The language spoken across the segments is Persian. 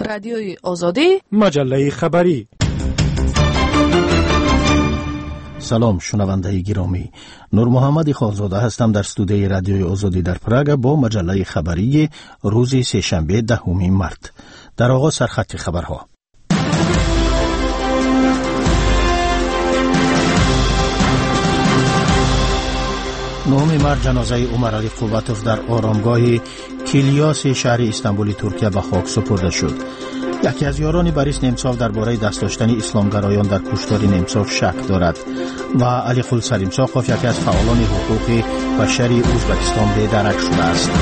رادیوی آزادی، مجله خبری. سلام شنونده گرامی، نور محمد خانزاده هستم در استودیوی رادیوی آزادی در پراگ با مجله خبری روز سه‌شنبه 10 مارت. در آغاز سرخط خبرها. 9 مارت جنازه عمر علی قوتوف در آرامگاه کلیاس شهر استانبول ترکیه به خاک سپرده شد. یکی از یاران بوریس نمساف درباره دست داشتن اسلامگرایان در کشتار نمساف شک دارد و علیقل سریمساقوف یکی از فعالان حقوق بشری ازبکستان بی‌درک شده است.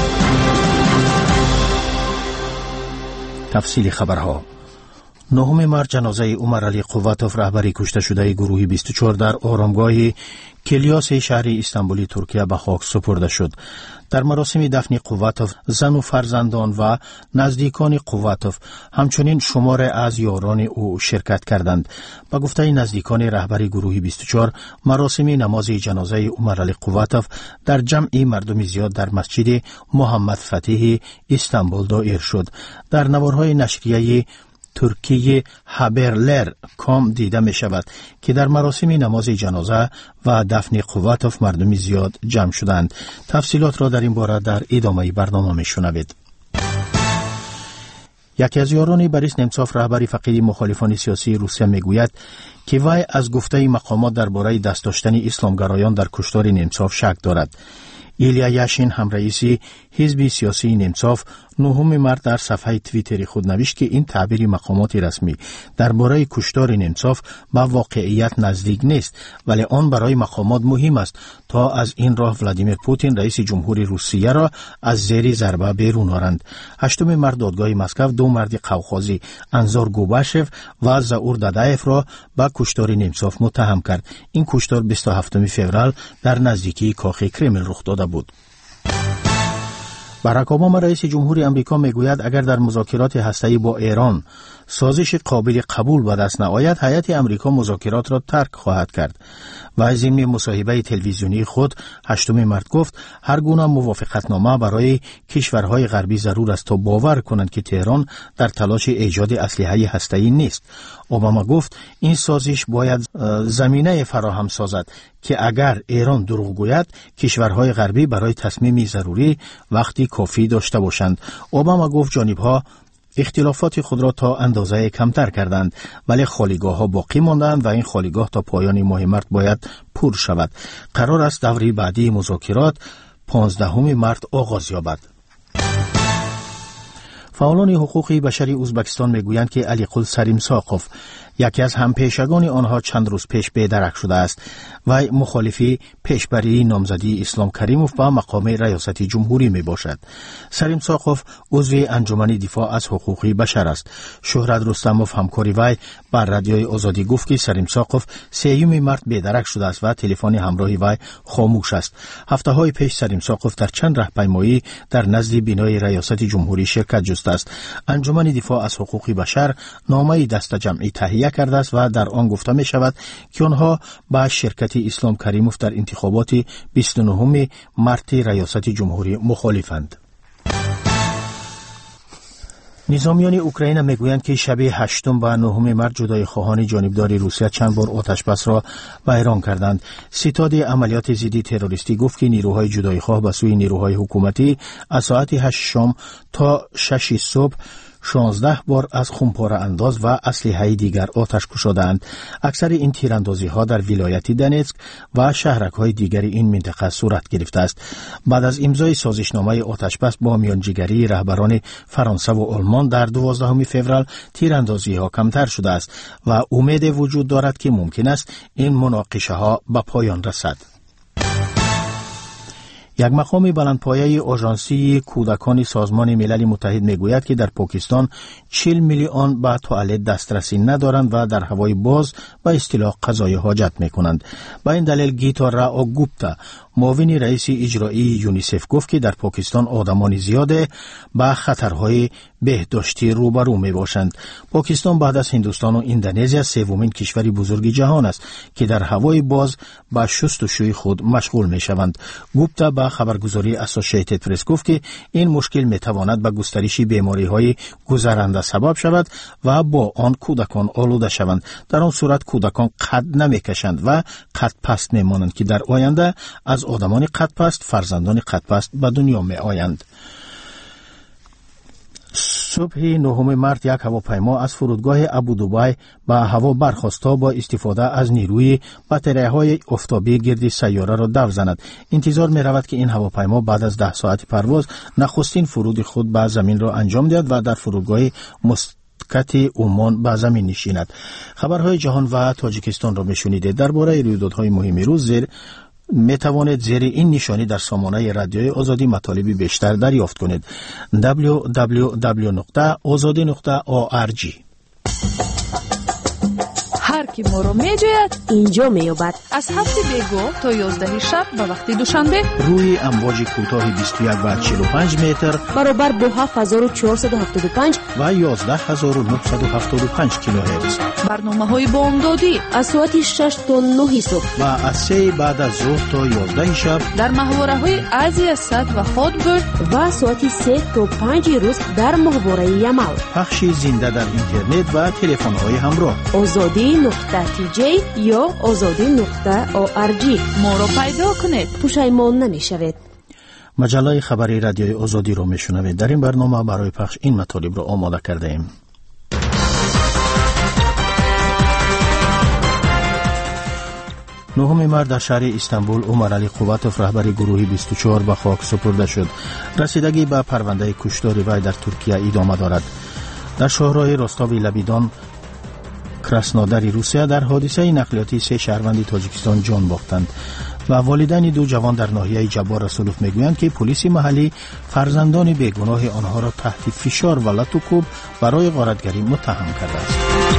تفصیل خبرها. 9 مارت جنازه عمر علی قوتوف رهبر کشته شده گروه 24 در آرامگاه کلیاس شهر استانبول ترکیه به خاک سپرده شد. در مراسم دفن قوتوف زن و فرزندان و نزدیکان قوتوف همچنین شمار از یاران او شرکت کردند. با گفته نزدیکان رهبر گروه 24 مراسم نماز جنازه عمر علی قوتوف در جمع مردم زیاد در مسجد محمد فتح استانبول دایر شد. در نوارهای نشریه ترکیه هابرلر کام دیده می شود که در مراسم نماز جنازه و دفن قوتوف مردم زیاد جمع شدند. تفصیلات را در این باره در ادامه برنامه می شنوید. یکی از یاران بوریس نمساف رهبر فقید مخالفان سیاسی روسیه می گوید که وی از گفته مقامات درباره دست داشتن اسلامگرایان در کشتار نمساف شک دارد. ایلیا یاشین هم رئیس حزب سیاسی نمساف 9 مارت در صفحه توییتری خود نوشت که این تعبیر مقامات رسمی درباره کشتار نمساف با واقعیت نزدیک نیست، ولی آن برای مقامات مهم است تا از این راه ولادیمیر پوتین رئیس جمهوری روسیه را از زیر ضربه بیرون آورند. 8 مارت دادگاه مسکو 2 مرد قوقازی انزار گوباشف و زاور دادایف را با کشتار نمساف متهم کرد. این کشتار 27 فوریه در نزدیکی کاخ کرملین رخ داده بود. باراک اوباما رئیس جمهوری آمریکا میگوید اگر در مذاکرات هسته‌ای با ایران سازش قابل قبول به دست نیاید، هیئت آمریکا مذاکرات را ترک خواهد کرد. و ضمن مصاحبه تلویزیونی خود 8 مارت گفت هر گونه موافقتنامه برای کشورهای غربی ضرور است تا باور کنند که تهران در تلاش ایجاد اسلحه هسته‌ای نیست. اوباما گفت این سازش باید زمینه فراهم سازد که اگر ایران دروغ گوید کشورهای غربی برای تصمیم ضروری وقتی کافی داشته باشند. اوباما گفت جانبها اختلافات خود را تا اندازه کمتر کردند، ولی خالیگاه ها باقی ماندند و این خالیگاه تا پایان ماه مارت باید پر شود. قرار است دوره بعدی مذاکرات 15 مارت آغاز یابد. فعالان حقوق بشری ازبکستان میگویند که علیقل سریمساقوف یکی از همپیشگان آنها چند روز پیش بی‌درک شده است و مخالفی پیشبری نامزدی اسلام کریموف به مقام ریاست جمهوری می باشد. سریمساقوف عضو انجمن دفاع از حقوق بشر است. شهرت رستموف همکاری وی بر رادیوی آزادی گفت که سریمساقوف 3 مارت بی‌درک شده است و تلفن همراه وی خاموش است. هفته‌های پیش سریمساقوف در چند راهپیمایی در نزد بینای ریاست جمهوری شرکت جست است. انجمن دفاع از حقوق بشر نامه دست جمعی تهیه کرده است و در آن گفته می شود که آنها با شرکت اسلام کریموف در انتخابات 29 مارت ریاست جمهوری مخالفند. نظامیان اوکراین میگویند که شب 8 و 9 مارت جدای خواهان جانبدار روسیه چند بار آتشبس را ویران کردند. ستاد عملیات ضد تروریستی گفت که نیروهای جدای خواه به سوی نیروهای حکومتی از ساعت 8 شام تا 6 صبح 16 بار از خمپاره انداز و اسلحه دیگر آتش گشودند. اکثر این تیراندازی ها در ولایت دونتسک و شهرک های دیگر این منطقه صورت گرفته است. بعد از امضای سازشنامه آتشبس با میانجیگری رهبران فرانسه و آلمان در 12 فوریه تیراندازی ها کمتر شده است و امید وجود دارد که ممکن است این مناقشه ها به پایان رسد. یک مقام بلندپایه آژانسی کودکان سازمان ملل متحد میگوید که در پاکستان 40 میلیون به توالت دسترسی ندارند و در هوای باز به اصطلاح قضای حاجت میکنند. با این دلیل گیتا راو گوپتا معاون رئیس اجرایی یونیسف گفت که در پاکستان آدمان زیاده با خطرهای بهداشتی روبرو می باشند. پاکستان بعد از هندوستان و اندونزیا سومین کشور بزرگ جهان است که در هوای باز با شستشوی خود مشغول می شوند. گوپتا با خبرگزاری اسوسییتد پرس گفت که این مشکل می تواند به گسترش بیماری های گذرنده سبب شود و با آن کودکان آلوده شوند. در آن صورت کودکان قد نمی کشند و قد پست می مانند که در آینده از آدمان قد پست فرزندان قد پست به دنیا می آیند. صبح 9 مارس یک هواپیما از فرودگاه ابودوبای به هوا برخاست تا با استفاده از نیروی باتری‌های آفتابی گرد سیاره را دو زند. انتظار می رود که این هواپیما بعد از 10 ساعت پرواز نخستین فرود خود به زمین را انجام دهد و در فرودگاه مسقط عمان به زمین نشیند. خبرهای جهان و تاجیکستان را میشنیده. درباره رویدادهای مهم روز می توانید زیر این نشانی در سامانه رادیوی آزادی مطالب بیشتر دریافت کنید. www.azadi.org. هر کی ما رو می جوید اینجا می یابد. از 7 بیگو تا 11 شب به وقت دوشنبه روی امواج کوتاه 21 و 45 متر برابر با 7475 و 11975 کیلوهرتز. برنامه‌های بامدادی از ساعت 6 تا 9 صبح و از 3 بعد از ظهر تا 11 شب در محوره‌های آسیا صد و هاتبرگ و ساعت 3 تا 5 روز در محوره یمل. پخش زنده در اینترنت و تلفن‌های همراه. azadi.tj یا azadi.org. ما رو پیدا کنید، پشیمان نمی‌شوید. مجله خبری رادیوی آزادی رو میشنوید. در این برنامه برای پخش این مطالب رو آماده کرده ایم. 9 مارس در شهر استانبول عمرعلی قواتوف رهبر گروه 24 به خاک سپرده شد. رسیدگی به پرونده کشتار وی در ترکیه ادامه دارد. در شهرهای رستاو لبیدان کراسنوداری روسیه در حادثه نقلیاتی 3 شهروند تاجیکستان جان باختند و والدین 2 جوان در ناحیه جبار رسولوف میگویند که پلیس محلی فرزندان بیگناه آنها را تحت فشار و لط و کوب برای غارتگری متهم کرده است.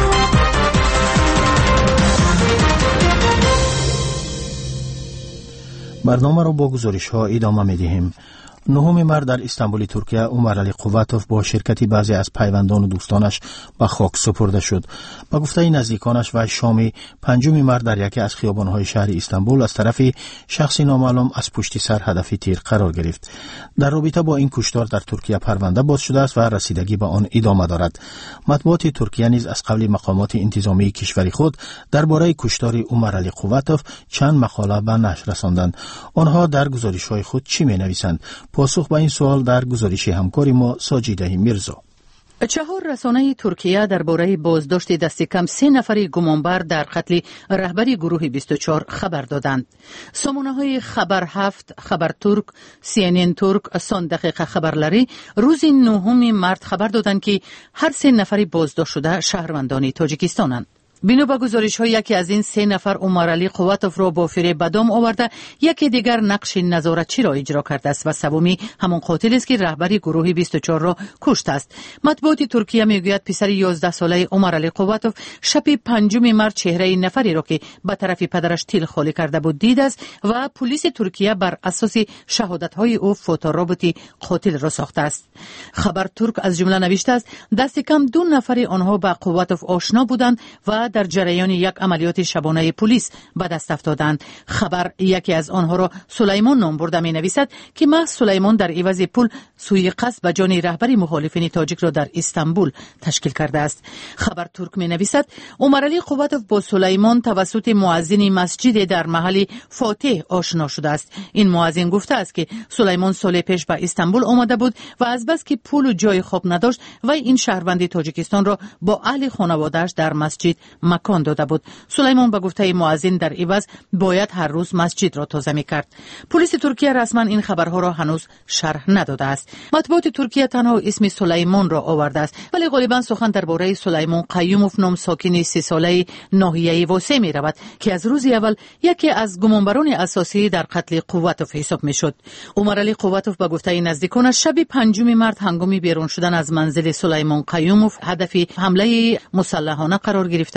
برنامه را با گزارش ها ادامه می‌دهیم. 9 مارس در استانبول ترکیه عمرعلی قواتوف با شرکت بعضی از پیوندان و دوستانش به خاک سپرده شد. با گفته نزدیکانش و شام 5 مارس در یکی از خیابان‌های شهر استانبول از طرف شخصی نامعلوم از پشت سر هدف تیر قرار گرفت. در رابطه با این کشتار در ترکیه پرونده باز شده است و رسیدگی به آن ادامه دارد. مطبوعات ترکیه نیز از قبل مقامات انتظامی کشور خود درباره کشتار عمرعلی قواتوف چند مقاله به نشر رساندند. آنها در گزارش‌های خود چی می‌نویسند؟ پاسخ به این سوال در گزارش همکار ما ساجیده میرزا. 4 رسانه ترکیه درباره بازداشت دست کم 3 نفر گمانبر در قتل رهبر گروه 24 خبر دادند. سامانه‌های خبر 7، خبر ترک، CNN ترک، سان دقیقه خبرلری روز 9 مارس خبر دادند که هر 3 نفر بازداشت شده شهروندان تاجیکستانند. بنا به گزارش‌ها یکی از این 3 نفر عمرعلی قواتوف را با فریب به دام آورده، یکی دیگر نقش نظارتچی را اجرا کرده است و سومی همان قاتل است که رهبر گروه 24 را کشته است. مطبوعات ترکیه میگوید پسر 11 ساله عمرعلی قواتوف شب 5 مارس چهره نفری را که به طرف پدرش تیل خالی کرده بود دید است و پلیس ترکیه بر اساس شهادت‌های او فوتورابط قاتل را ساخته است. خبر ترک از جمله نوشته است دست کم 2 نفر آنها با قواتوف آشنا بودند و در جریان یک عملیات شبانه پلیس به دست افتادند. خبر یکی از آنها را سلیمان نام برده می نویسد که محض سلیمان در عوض پول سوی قصد به جان رهبر مخالفین تاجیک را در استانبول تشکیل کرده است. خبر ترک می نویسد عمرعلی قواتوف با سلیمان توسط مؤذن مسجد در محل فاتح آشنا شده است. این مؤذن گفته است که سلیمان سال پیش به استانبول آمده بود و از بس که پول و جای خواب نداشت و این شهروند تاجیکستان را با اهل خانواده‌اش در مسجد مکان داده بود. سلیمان به گفته مؤذن در عوض باید هر روز مسجد را تازه می‌کرد. پلیس ترکیه رسما این خبرها را هنوز شرح نداده است. مطبوعات ترکیه تنها اسم سلیمان را آورده است، ولی غالبا سخن درباره سلیمان قیوموف نام ساکن 30 ساله ناحیه واسه می‌رود که از روز اول یکی از گمانبران اساسی در قتل قواتوف حساب می‌شد. عمرعلی قواتوف به گفته نزدیکانش شب 5 مارس هنگام بیرون شدن از منزل سلیمان قیوموف هدف حمله مسلحانه قرار گرفته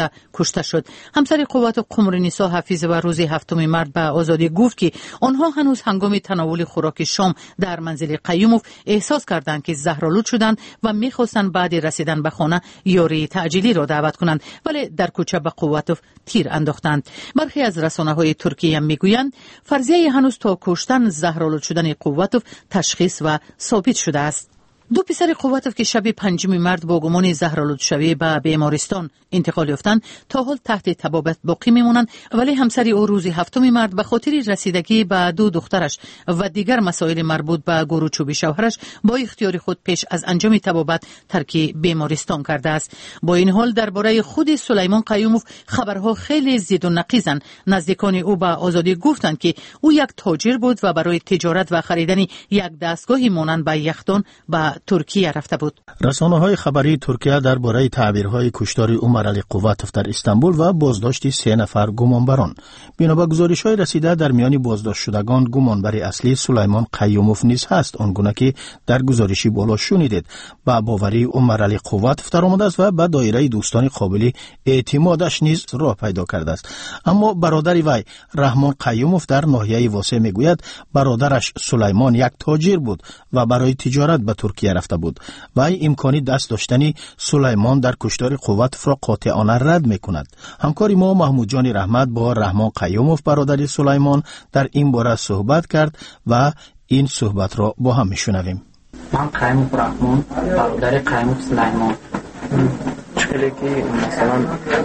گرفته کشته شد. همسر قوات قمرنیسا حفیظ و روز 7 مارس به آزادی گفت که آنها هنوز هنگام تناول خوراک شام در منزل قیوموف احساس کردند که زهرآلود شدند و می‌خواستند بعد رسیدن به خانه یاری تعجیلی را دعوت کنند، ولی در کوچه به قواتوف تیر انداختند. برخی از رسانه‌های ترکیه میگویند فرضیه هنوز تا کشتن زهرآلود شدن قواتوف تشخیص و ثابت شده است. دو پسر قواتوف که شب 5 مارس با گمان زهرآلود شوی به بیمارستان انتقال یافتند تا حال تحت تبابت باقی میمونند، ولی همسر او روز 7 مارس به خاطر رسیدگی به 2 دخترش و دیگر مسائل مربوط به گروه چوبی شوهرش با اختیار خود پیش از انجام تبابت ترک بیمارستان کرده است. با این حال درباره خود سلیمان قیوموف خبرها خیلی زید و نقیزند. نزدیکان او به آزادی گفتند که او یک تاجر بود و برای تجارت و خریدن یک دستگاهی مانند به یخدان به ترکیه رفته بود. رسانه‌های خبری ترکیه درباره تعبیرهای کشتار عمر علی قواتوف در استانبول و بازداشت 3 نفر گمانبران. بنا به گزارش‌های رسیده در میان بازداشت شدگان گمانبر اصلی سلیمان قیوموف نیز هست، آنگونه که در گزارشی بالا شنیدید. با باوری عمر علی قواتوف درآمده است و به دایره دوستان قابل اعتمادش نیز راه پیدا کرده است. اما برادر وی رحمان قیوموف در ناحیه واسه میگوید برادرش سلیمان یک تاجر بود و برای تجارت به ترکیه رفته بود. وی امکانی دست داشتنی سلیمان در کشتار قواتوف را قاطعانه رد میکند. همکار ما محمود جان رحمت با رحمان قیوموف برادر سلیمان در این باره صحبت کرد و این صحبت را با هم میشنویم. من قیوموف رحمان، برادر قیوموف سلیمان. چخیلی که مثلا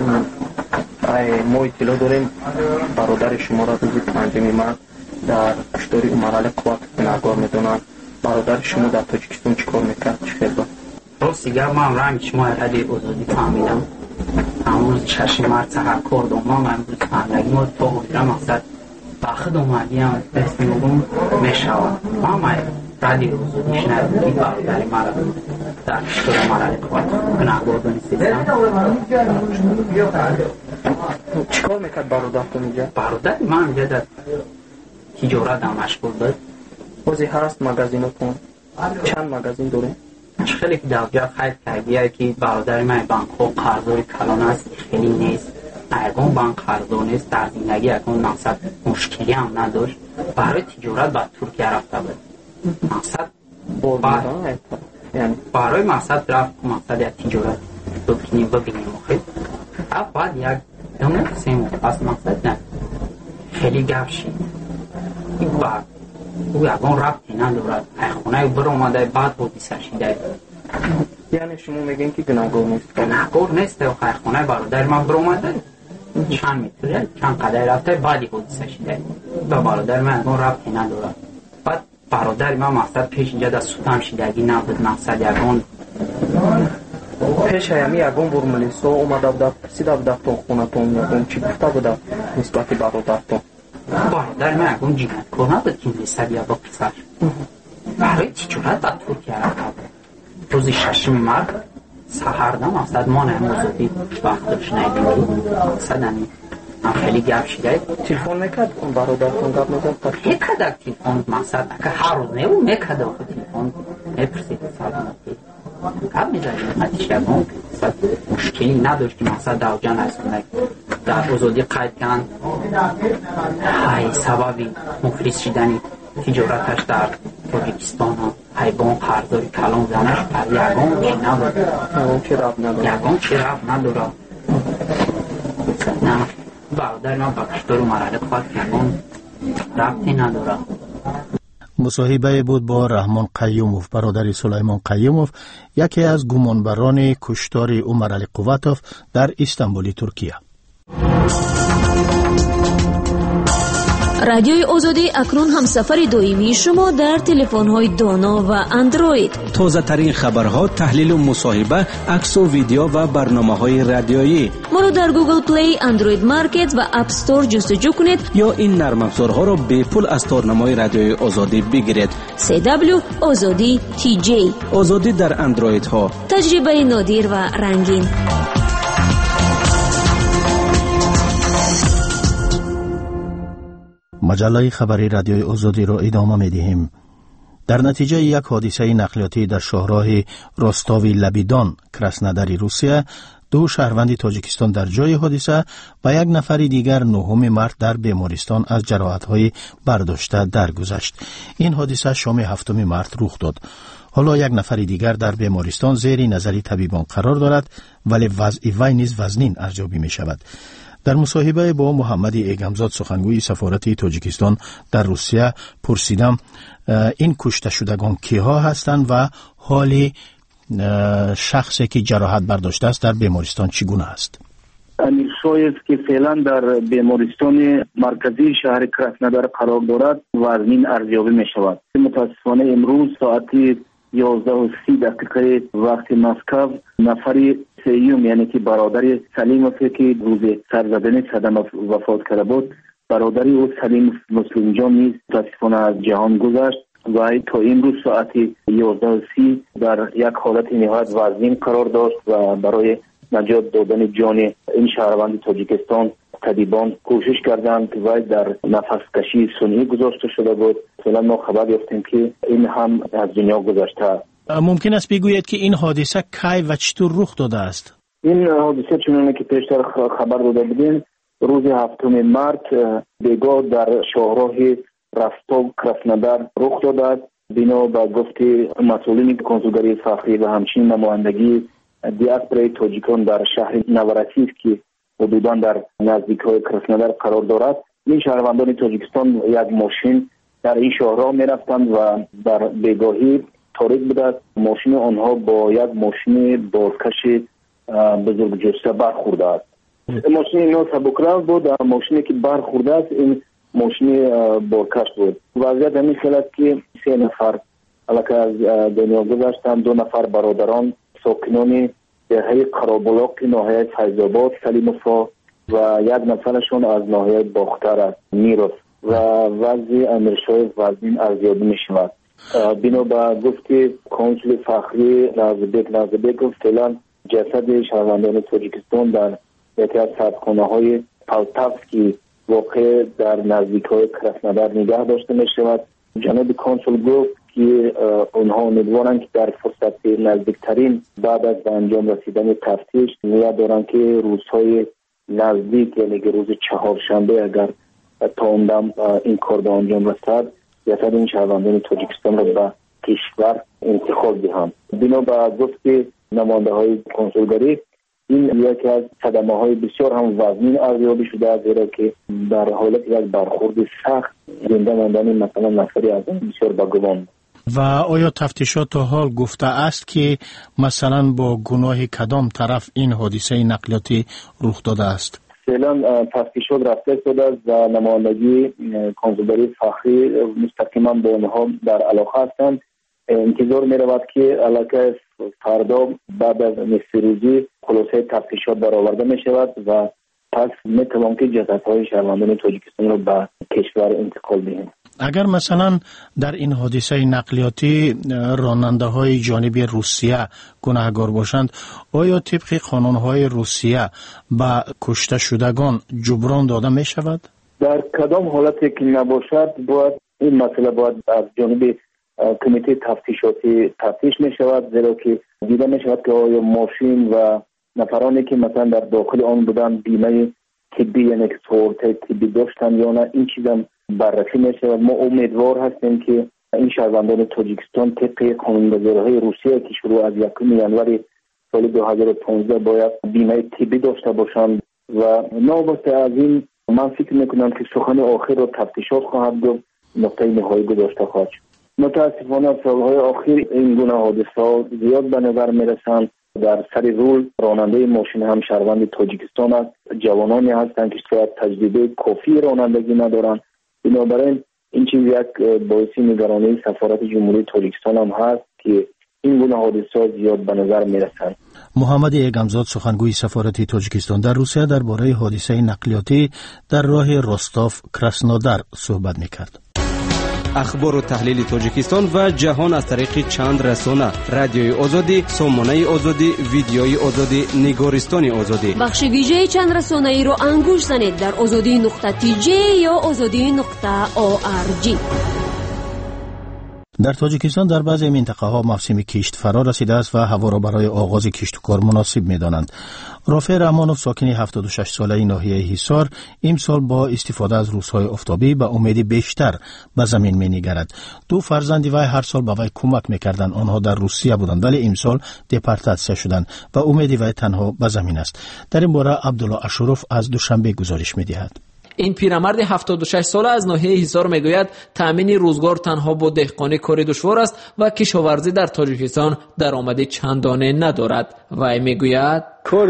ما اطلاع داریم برادر شما را روز 5 مارس در کشتار عمر علی قواتوف گناهکار میدونند. برادر شما در تاجیکستان چیکار میکرد؟ چه خیلی بود؟ راستیگر من رنگ شما رادیو آزادی فهمیدم. امروز 6 مارس سحر کردم. من امروز فهمیدم ما تو بودم مقصد باخد اومدیم اسممون میشود. من رادیو آزادی شنیدم که برادر من در کشتار عمر علی قواتوف گناهکار دانستم. چیکار میکرد برادرتون اینجا؟ برادر من اینجا در تجارت مشغول بود. بازی هست مغازینتون؟ چند مغازین داره؟ خیلی که در جا خیلی کردیه که برادر من بانک ها قرضای کلان است، خیلی نیست. اگرون بانک قرضا نیست، در زندگی اگرون مقصد مشکلی هم نداشت. برای تجارت به ترکیه رفته بود. مقصد برای مقصد رفت که مقصد یک تجارت بکنیم ببینیم خیلی بعد یک دونه سیم پس مقصد نه خیلی گفشی این بعد او یکان ربطی ندارد خونه بر اومده بعد حدیثه شده. یعنی شما میگین که گناهگار نیست؟ گناهگار نیست و خونه برادر من بر اومده چند میتونه چند قدر رفته بعدی حدیثه شده و برادر من یکان ربطی ندارد. بعد برادر من مقصد پیش اینجا در سودم شدگی نبود. مقصد یکان پیش همی یکان برملیسا اومده بوده پرسیده بوده تو خونه تون یکان چی گفته بوده نسبت برادرتون؟ برادر من یکان جیگت کار نبود که انگلیسه بیا با پسر برای تجارت با ترکیه رفته بود. روز 6 مارس سحر دم مقصد ما نمازدی وقت داشت نیدیم که مقصد همی هم خیلی گپ شده. تلفن میکرد اون برادرتون گپ میزد؟ میکرد تلفن مقصد که هر روز نه اون میکرد آخه تلفن میپرسید سلامتی گپ میزدیم حتیش یکان مشکلی نداشت که مقصد دوجان از کنه در آزادی قید کن های سببی مفلس شدنی تجارتش در تاجیکستان حیبان قرضای کلان زنش پر یکان چی نداره یکان چی رفت نداره. نه برادر من با کشتار عمر علی قواتوف یکان رفتی نداره. مصاحبه بود با رحمان قیوموف برادر سلیمان قیوموف، یکی از گمانبران کشتار عمر علی قواتوف در استانبول ترکیه. رادیوی آزادی اکنون هم سفر دائمی شما در تلفن‌های دانا و اندروید. تازه ترین خبرها، تحلیل و مصاحبه، عکس و ویدیو و برنامه‌های رادیویی. ما رو در گوگل پلی، اندروید مارکت و اپ استور جستجو کنید یا این نرم افزارها را به پول از تارنمای رادیوی آزادی بگیرید. CW آزادی TJ آزادی در اندروید ها. تجربه نادر و رنگین. مجله خبری رادیوی آزادی را ادامه می‌دهیم. در نتیجه یک حادثه نقلیاتی در شاهراه راستاوی لبیدان کراسنوداری روسیه 2 شهروند تاجیکستان در جای حادثه و 1 نفر دیگر 9 مارس در بیمارستان از جراحت‌های برداشته درگذشت. این حادثه شام 7 مارس رخ داد. حالا 1 نفر دیگر در بیمارستان زیر نظر طبیبان قرار دارد ولی وضع وی نیز وزنین ارزیابی می شود. در مصاحبه با محمد ایگمزاد سخنگوی سفارت تاجیکستان در روسیه پرسیدم این کشته شدگان کیها هستند و حال شخصی که جراحت برداشته است در بیمارستان چگونه است؟ امیر شایف که فعلا در بیمارستان مرکزی شهر کراسنودار قرار دارد وزنین ارزیابی می شود. متاسفانه امروز ساعت 11:30 وقت مسکو نفر سیوم یعنی که برادر سلیموف که روز سرزدن صدمه وفات کرده بود، برادر او سلیم مسلم جان نیز متاسفانه از جهان گذشت و تا امروز ساعت 11:30 در یک حالت نهایت وزنین قرار داشت و برای نجات دادن جان این شهروند تاجیکستان طبیبان کوشش کردند و در نفس کشی سنی گذاشته شده بود. فعلا ما خبر یافتیم که این هم از دنیا گذشته. ممکن است بگویید که این حادثه کی و چطور رخ داده است؟ این حادثه چنانه که پیشتر خبر داده بودیم روز 7 مارس بیگاه در شاهراه رستوو کراسنودار رخ داده است. بنا به گفت مسئولین کنسولگری فخری و همچنین نمایندگی دیاسپورای تاجیکان در شهر نوراسیسک که حدوداً در نزدیکی کراسنودار قرار دارد، این شهروندان تاجیکستان یک ماشین در این شاهراه می رفتند و در بیگاهی تاریک بوده. ماشین آنها با یک ماشین بازکش بزرگ جثه برخورده است. ماشین اینا سبکرو بود. ماشینی که برخورده است این ماشین بازکش بود. وضعیت همین خیلی است که 3 نفر البته از دنیا گذشتند. 2 نفر برادران ساکنان دهه قرابلاق ناحیه فیض‌آباد سلیموفا و 1 نفرشون از ناحیه باختر است میراث و وضع امیر شایف وزنین ارزیابی می شود. بنا به گفت کنسول فخری نازبک فعلا جسد شهروندان تاجیکستان در یکی از سردخانه‌های پالتافسکی واقع در نزدیکی کراسنودار نگه داشته می شود. جناب کنسول گفت که اونها امیدوارند که در فرصت نزدیکترین بعد از انجام رسیدن تفتیش نیت دارند که روزهای نزدیک یعنی که روز چهارشنبه اگر تا اون دم این کار به انجام رسد جسد این شهروندان تاجیکستان را به کشور انتقال دهند. بنا به گفت نماینده های کنسولگری این یکی از صدمه های بسیار هم وزنین ارزیابی شده است، زیرا که در حالت یک برخورد سخت زنده ماندن مثلا نفری از این بسیار بگوان. و آیا تفتیشات تا حال گفته است که مثلا با گناه کدام طرف این حادثه نقلیاتی رخ داده است؟ فعلا تفتیشات رفته شده است و نمایندگی کنسولگری فخری مستقیما با آنها در علاقه هستند. انتظار می رود که علاقه فردا بعد از نصف روزی خلاصه تفتیشات برآورده می شود و پس می توان که جسدهای شهروندان تاجیکستان را به کشور انتقال دهیم. اگر مثلا در این حادثه نقلیاتی راننده های جانب روسیه گناهکار باشند، آیا طبق قانون روسیه به کشته شدگان جبران داده می شود؟ در کدام حالتی که نباشد باید این مسئله باید از جانب کمیته تفتیشاتی تفتیش می شود، زیرا که دیده می شود که آیا ماشین و نفرانی که مثلا در داخل آن بودن بیمه طبی یعنی که سهولت طبی داشتن یا نه، این چیزم بررسی می شود. ما امیدوار هستیم که این شهروندان تاجیکستان طبق قانونگذاری‌های روسیه که شروع از 1 ژانویه سال 2015 باید بیمه طبی داشته باشند و نوبت از این من فکر میکنم که سخن آخر را تفتیشات خواهد گفت، نقطه نهایی گذاشته خواهد شد. متاسفانه سالهای آخر این گونه حادثات زیاد به نظر میرسند. در سر رول راننده ماشین هم شهروند تاجیکستان است. جوانانی هستند که شاید تجربه کافی رانندگی ندارند. بنابراین این چیز یک باعث نگرانی سفارت جمهوری تاجیکستان هم هست که این گونه حادثات زیاد به نظر میرسند. محمد ایگمزاد سخنگوی سفارت تاجیکستان در روسیه درباره حادثه نقلیاتی در راه رستوف کراسنودار صحبت میکرد. اخبار و تحلیل تاجیکستان و جهان از طریق چند رسانه: رادیوی آزادی، سامانه آزادی، ویدیوی آزادی، نگارستان آزادی. بخش ویژه چند رسانه ای رو انگوش زنید در azadi.tj یا azadi.org. در تاجیکستان در بعضی منطقه‌ها موسم کشت فرا رسیده است و هوا را برای آغاز کشت و کار مناسب می‌دانند. رافع رحمانوف ساکن 76 ساله ناحیه حصار امسال با استفاده از روزهای آفتابی به امید بیشتر به زمین می‌نگرد. دو فرزند وی هر سال به وی کمک می‌کردند. آنها در روسیه بودند ولی امسال دپارتاسیون شدند و امید وی تنها به زمین است. در این باره عبدالله اشرف از دوشنبه گزارش می‌دهد. این پیرمرد 76 ساله از ناحیه حصار میگوید تامین روزگار تنها با دهقانی کاری دشوار است و کشاورزی در تاجیکستان درآمدی چندانه ندارد. وی میگوید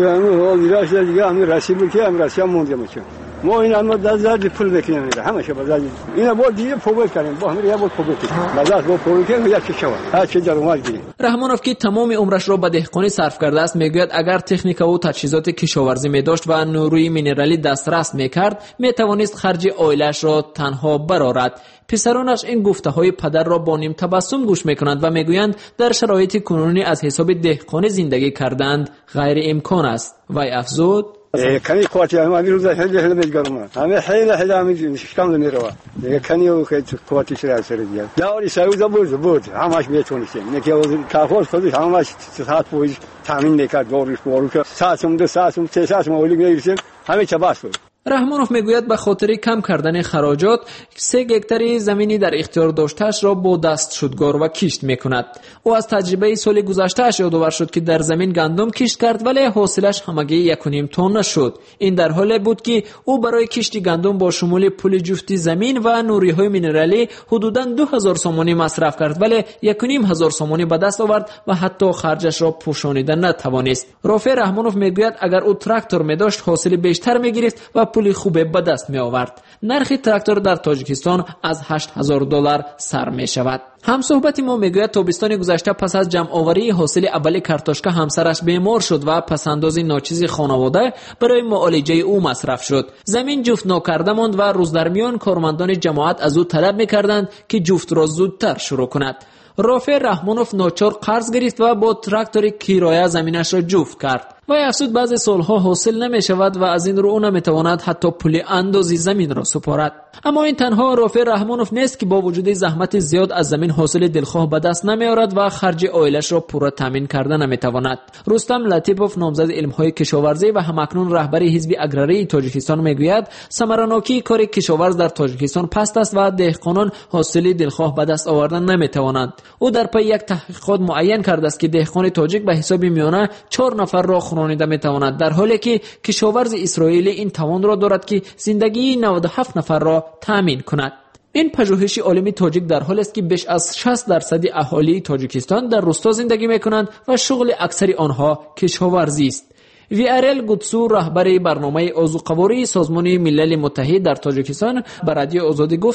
کارم دیگه همین رسیدی که هم رسیدم مونده میشه. ما این اما دزد پول بکنیم همشه بازار اینا با دیگه پول کنیم با همین با پول کنیم بازار با پول کنیم یا چه شود هر چه درآمد گیریم. رحمانوف که تمام عمرش را به دهقانی صرف کرده است میگوید اگر تکنیک و تجهیزات کشاورزی می‌داشت و نیروی مینرالی دسترس می‌کرد می‌توانست خرج عائله‌اش را تنها برآورد. پسرانش این گفته‌های پدر را با نیم تبسم گوش می‌کنند و می‌گویند در شرایط کنونی از حساب دهقانی زندگی کردند غیر امکان است. وی افزود کنی قوتی همین روزا خیلی میگم همه خیلی همین شکم نمیره دیگه کنی و خیلی قوتی شده سر دیگه داری سعودا بود همش میتونیم نکه کارخونه خودش همش ساعت پویش تامین میکرد داروش ساعتم سه ساعت اولی میرسیم همه چه بس بود. رحمانوف میگوید به خاطر کم کردن خراجات 3 هکتار زمینی در اختیار داشته‌اش را با دست شدگار و کشت میکند. او از تجربه سال گذشته‌اش یادآور شد که در زمین گندم کشت کرد ولی حاصلش همگی 1.5 تن شد. این در حالی بود که او برای کشت گندم با شمول پول جفتی زمین و نوری‌های مینرالی حدوداً 2000 سومانی مصرف کرد ولی 1500 سومانی به دست آورد و حتی خرجش را پوشانیده نتوانست. رافع رحمانوف میگوید اگر او تراکتور می‌داشت حاصل بیشتر می‌گرفت و پول خوب به دست می آورد. نرخ تراکتور در تاجیکستان از $8000 سر می شود. همصحبت ما میگوید تابستان گذشته پس از جمع آوری حاصل اول کارتوشکا همسرش بیمار شد و پسنداز ناچیز خانواده برای معالجه او مصرف شد. زمین جفت ناکرده ماند و روز در میان کارمندان جماعت از او طلب میکردند که جفت را زودتر شروع کند. رافع رحمانوف ناچار قرض گرفت و با تراکتور کرایه زمینش را جفت کرد. و افسود بعضی سالها حاصل نمی شود و از این رو نمی تواند حتی پول اندازی زمین را سپارد. اما این تنها رافع رحمانوف نیست که با وجود زحمت زیاد از زمین حاصل دلخواه به دست نمی آورد و خرج عائلش را پورا تامین کرده نمی تواند. رستم لطیپوف نامزد علم‌های کشاورزی و همکنون رهبر حزب اگراری تاجیکستان میگوید ثمراناکی کار کشاورز در تاجیکستان پست است و دهقانان حاصل دلخواه به دست آوردن نمی توانند. او در پی یک تحقیقات معین کرده است که دهقان تاجیک به حساب میانه 4 نفر را خورانیده میتواند، در حالی که کشاورز اسرائیلی این توان را دارد که زندگی 97 نفر را تامین کند. این پژوهش عالمی تاجیک در حالی است که بیش از 60% اهالی تاجیکستان در روستا زندگی میکنند و شغل اکثر آنها کشاورزی است. ویارل گوتسو رهبر برنامه عضوقواری سازمان ملل متحد در تاجیکستان به رادیو آزادی گفت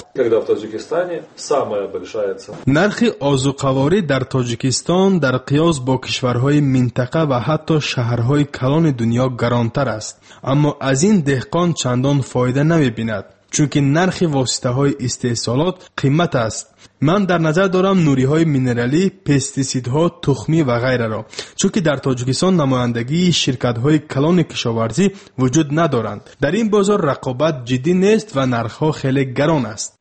نرخ عضوقواری در تاجیکستان در قیاس با کشورهای منطقه و حتی شهرهای کلان دنیا گرانتر است، اما از این دهقان چندان فایده نمی‌بیند چون که نرخ واسطه های استحصالات قیمت است. من در نظر دارم نوری های مینرالی، پستیسیدها، تخمی و غیره را، چون که در تاجیکستان نمایندگی شرکت های کلان کشاورزی وجود ندارند. در این بازار رقابت جدی نیست و نرخ ها خیلی گران است.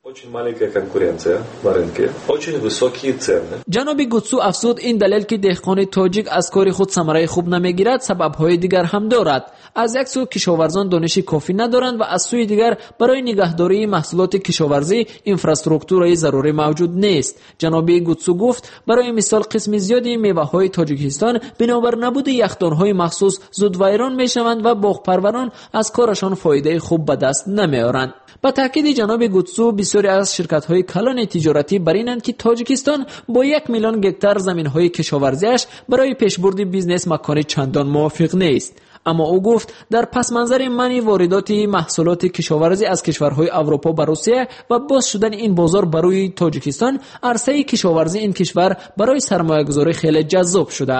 جناب گوتسو افزود این دلیل که دهقان تاجیک از کار خود ثمره خوب نمیگیرد سبب‌های دیگر هم دارد. از یک سو کشاورزان دانش کافی ندارند و از سوی دیگر برای نگهداری محصولات کشاورزی اینفراستراکچورای ضروری موجود نیست. جناب گوتسو گفت برای مثال قسم زیادی میوه‌های تاجیکستان بنابر نبود یخدان‌های مخصوص زود ویران میشوند و باغپروران از کارشان فایده خوب به دست نمیارند. با تاکید جناب گوتسو بسیاری از شرکت‌های کلان تجارتی بر اینند که تاجیکستان با 1 میلیون هکتار زمین‌های کشاورزیش برای پیشبرد بیزنس مکانی چندان موافق نیست. اما او گفت در پس منظر منع واردات محصولات کشاورزی از کشورهای اروپا به روسیه و باز شدن این بازار برای تاجیکستان، عرصه کشاورزی این کشور برای سرمایه‌گذاری خیلی جذاب شده است.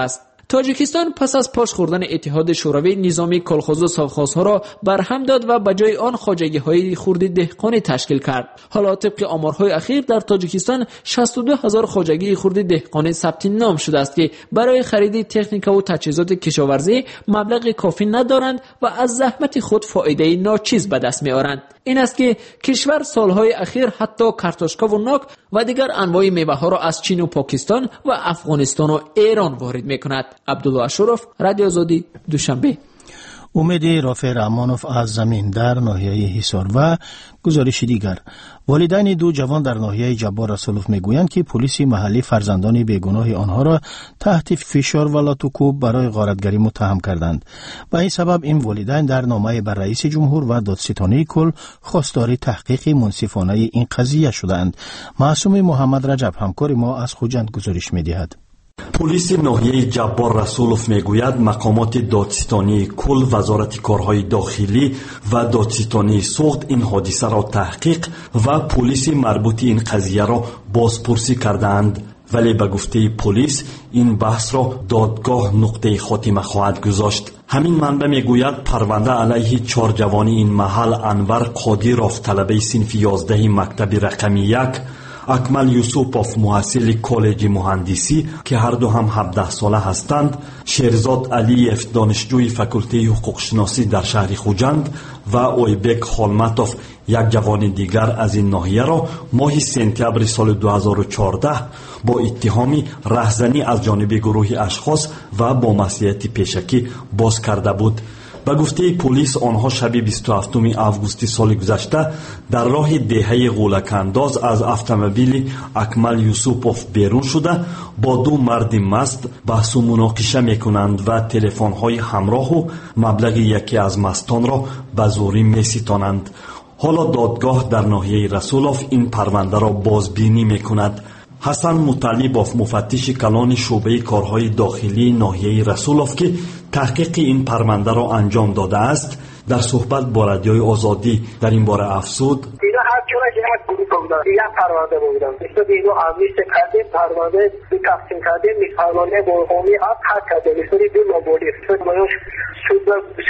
تاجیکستان پس از پاش خوردن اتحاد شوروی نظام کلخوز و ساوخوزها را برهم داد و به جای آن خواجگی‌های خرد دهقانی تشکیل کرد. حالا طبق آمارهای اخیر در تاجیکستان 62,000 خواجگی خرد دهقانی ثبت نام شده است که برای خرید تکنیک و تجهیزات کشاورزی مبلغ کافی ندارند و از زحمت خود فایده ناچیز به دست می‌آورند. این است که کشور سالهای اخیر حتی کارتوشکا و ناک و دیگر انواع میوه‌ها را از چین و پاکستان و افغانستان و ایران وارد می‌کند. عبدالله اشرف، رادیو آزادی، دوشنبه. امید رافع رحمانوف از زمین در ناحیه حصار. و گزارش دیگر، والدین دو جوان در ناحیه جبار رسولوف میگویند که پلیس محلی فرزندان بیگناه آنها را تحت فشار و لاتوکوب برای غارتگری متهم کردند. به این سبب این والدین در نامه بر رئیس جمهور و دادستانی کل خواستار تحقیق منصفانه این قضیه شدند. معصوم محمد رجب همکار ما از خوجند گزارش میدهد. پلیس ناحیه جبار رسولوف میگوید مقامات دادستانی کل، وزارت کارهای داخلی و دادستانی سوخت این حادثه را تحقیق و پلیس مربوط این قضیه را بازپرسی کردند، ولی به گفته پلیس این بحث را دادگاه نقطه خاتمه خواهد گذاشت. همین منبع میگوید پرونده علیه 4 جوان این محل انور قادیروف طلبه صنف 11 مکتب رقمی 1، اکمل یوسوپوف محصل کالج مهندسی که هر دو هم 17 ساله هستند، شیرزاد علیف دانشجوی فاکولته حقوق شناسی در شهر خوجند و اویبک خالمتوف یک جوان دیگر از این ناحیه را ماه سپتامبر سال 2014 با اتهام رهزنی از جانب گروهی اشخاص و با مسئولیت پیشکی باز کرده بود. به گفته پلیس آنها شب 27 آگوست سال گذشته در راه دهه غولک‌انداز از اتومبیل اکمل یوسوپوف بیرون شده با 2 مرد مست بحث و مناقشه میکنند و تلفن‌های همراه و مبلغ یکی از مستان را به زوری می‌ستانند. حالا دادگاه در ناحیه رسولوف این پرونده را بازبینی میکند. حسن مطلبوف مفتش کلان شعبه کارهای داخلی ناحیه رسولوف که تحقیق این پرونده را انجام داده است در صحبت با رادیوی آزادی در این باره افزود: اینا هر چونه که یک گروه بودن، یک پرونده بودن. مثل اینو آمیش کردیم، پرونده تقسیم کردیم، پرونده برهانی حق کردیم، مثل دو نابودی شد مایوش شد.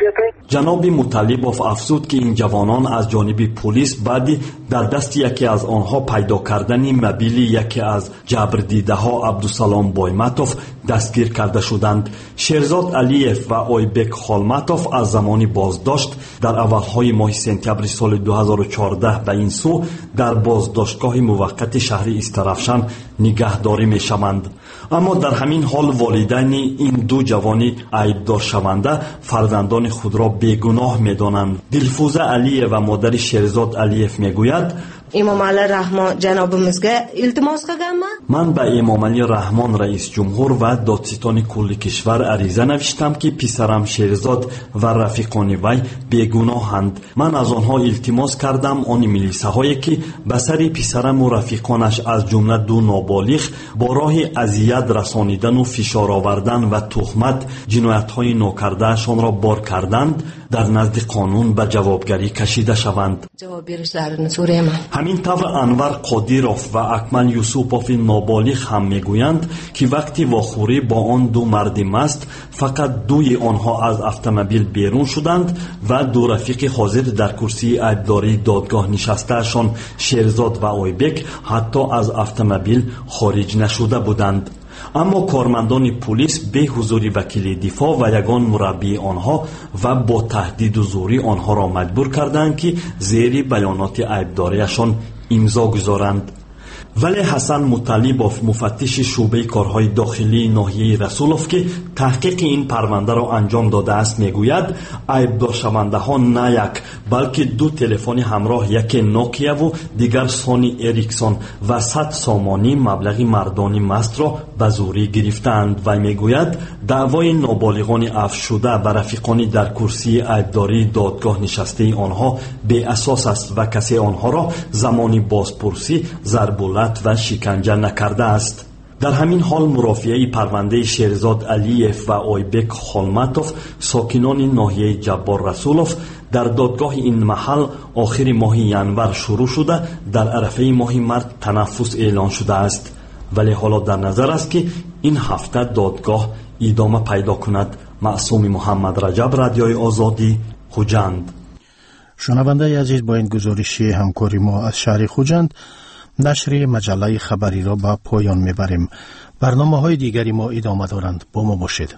جناب مطلبوف افزود که این جوانان از جانب پلیس بعد در دست یکی از آنها پیدا کردن موبیل یکی از جبردیده ها عبدالسلام بایمتوف دستگیر کرده شدند. شیرزاد علیف و اویبک خالمتوف از زمانی بازداشت در اولهای ماه سپتامبر سال 2014 به این سو در بازداشتگاه موقت شهر استرافشان نگهداری می شوند. اما در همین حال والدین این 2 جوان عیبدار شونده فرزندان خود را بیگناه می دانند. دلفوزه علیه و مادر شیرزاد علیف می گوید: امام علی رحمان جنابimizga iltimos qilganman. من به امام علی رحمان رئیس جمهور و دادستان کل کشور عریضه نوشتم که پسرم شیرزاد و رفیقان وی بیگناهند. من از آنها التماس کردم آن ملیسه هایی که به سر پسرم و رفیقانش از جمله 2 نابالغ با راه اذیت رسانیدن و فشار آوردن و تهمت جنایت های ناکردهشان را بار کردند در نزد قانون به جوابگری کشیده شوند. جواب بیرشلرین سوره من. همین طور انور قادیروف و اکمل یوسوپوف نابالغ هم میگویند که وقتی واخوری با آن 2 مرد مست فقط 2 آنها از اتومبیل بیرون شدند و 2 رفیق حاضر در کرسی عیبداری دادگاه نشستهشان شیرزاد و اویبک حتی از اتومبیل خارج نشده بودند. اما کارمندان پلیس به حضور وکیل دفاع و یگان مربی آنها و با تهدید و زوری آنها را مجبور کردند که زیر بیانات عیبداریشان امضا گذارند. ولی حسن مطلبوف مفتش شعبه کارهای داخلی ناحیه رسولوف که تحقیق این پرونده را انجام داده است میگوید عیبدار شونده ها نه یک بلکه 2 تلفن همراه، یک نوکیا و دیگر سونی اریکسون و 100 سامانی مبلغ مردانی مست را به زوری گرفتند و میگوید دعوای نابالغان عفو شده و رفیقانی در کرسی عیبداری دادگاه نشسته آنها بی اساس است و کسی آنها را زمانی بازپرسی ضرب و شکنجه نکرده است. در همین حال مرافعه پرونده شیرزاد علیف و اویبک خالمتوف ساکنان ناحیه جبار رسولوف در دادگاه این محل آخر ماه ینور شروع شده در عرفه ماه مرد تنفس اعلان شده است، ولی حالا در نظر است که این هفته دادگاه ادامه پیدا کند. معصوم محمد رجب، رادیوی آزادی، خوجند. شنونده عزیز، با این گزارشی همکاری ما از شهر خوجند نشر مجله خبری را به پایان میبریم. برنامه‌های دیگری ما ادامه دارند. با ما باشید.